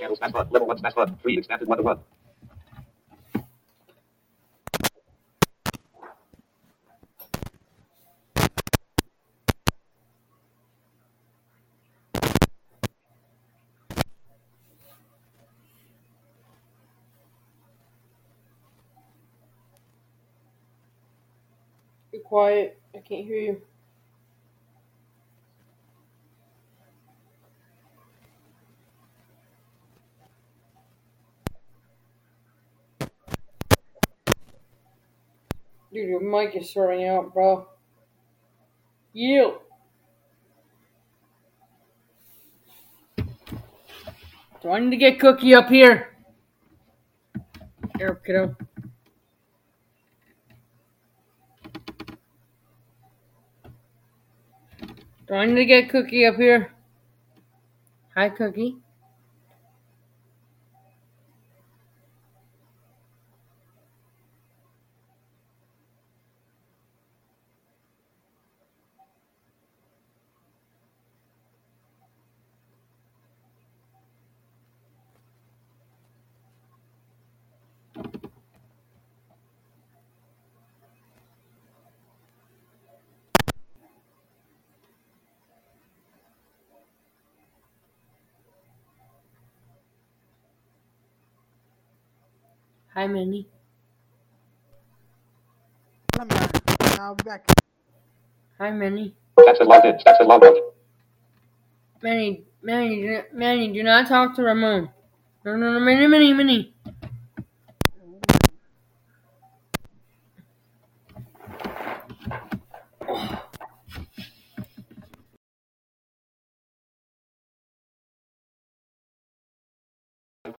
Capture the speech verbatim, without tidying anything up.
channel smash button. Level one smash button. Three expanded one to one. Be quiet. I can't hear you. Dude, your mic is starting out, bro. Yield. Do I need to get Cookie up here? Here, kiddo. Do I need to get Cookie up here? Hi, Cookie. Hi, Minnie. Now back. Hi, Minnie. Saxon logged in. Saxon logged out. Minnie, Minnie, Minnie, do not talk to Ramon. No, no, no, Minnie, Minnie, Minnie.